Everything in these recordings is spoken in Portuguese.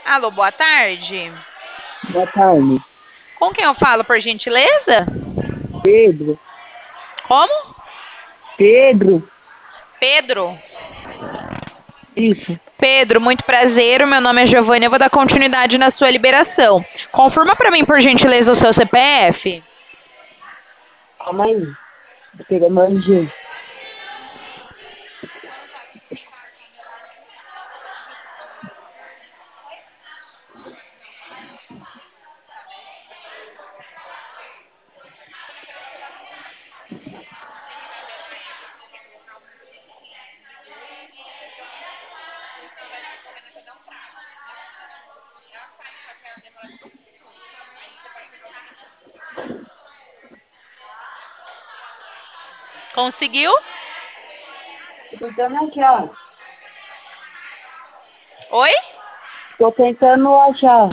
Alô, boa tarde. Boa tarde. Com quem eu falo, por gentileza? Pedro. Como? Pedro. Pedro. Isso. Pedro, muito prazer. O meu nome é Giovanni. Eu vou dar continuidade na sua liberação. Confirma para mim, por gentileza, o seu CPF. Calma aí. Vou pegar meu RG. Conseguiu? Tô tentando achar. Oi? Tô tentando achar.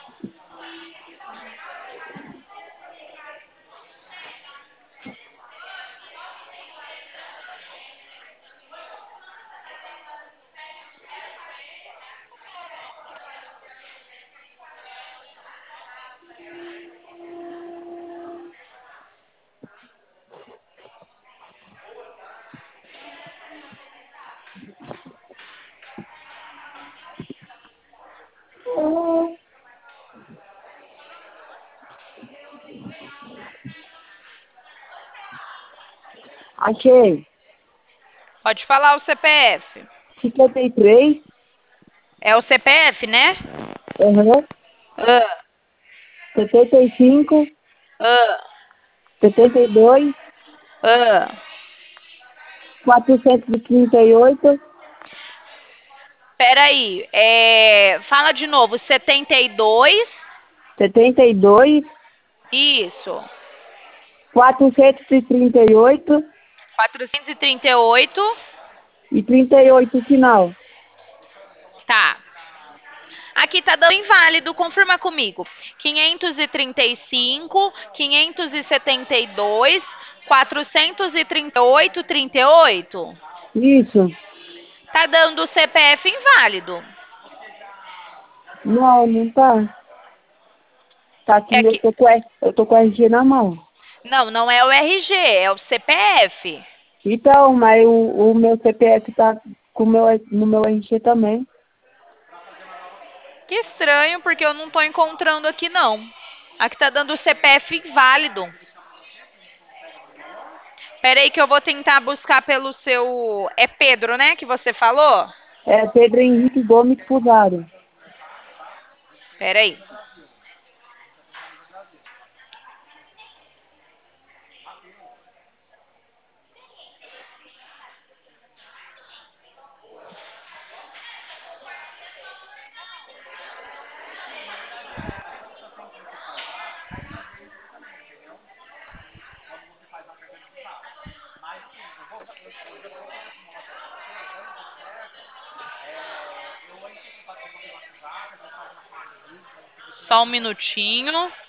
Achei. Pode falar o CPF. 53. É o CPF, né? Aham. Ah, 75. ah, 72. ah. 438. Peraí. Fala de novo. 72. 72. Isso. 438. 438. E 38 final. Tá. Aqui tá dando inválido, confirma comigo. 535, 572, 438, 38. Isso. Tá dando o CPF inválido. Não, não tá. Tá É aqui, que eu tô com o RG na mão. não é o RG, é o CPF. Então, mas o meu CPF tá no meu RG também. Que estranho, porque eu não tô encontrando aqui não. Aqui tá dando o CPF inválido. Pera aí que eu vou tentar buscar pelo seu... É Pedro, né, que você falou? É Pedro Henrique Gomes Fusaro. Pera aí. Só um minutinho.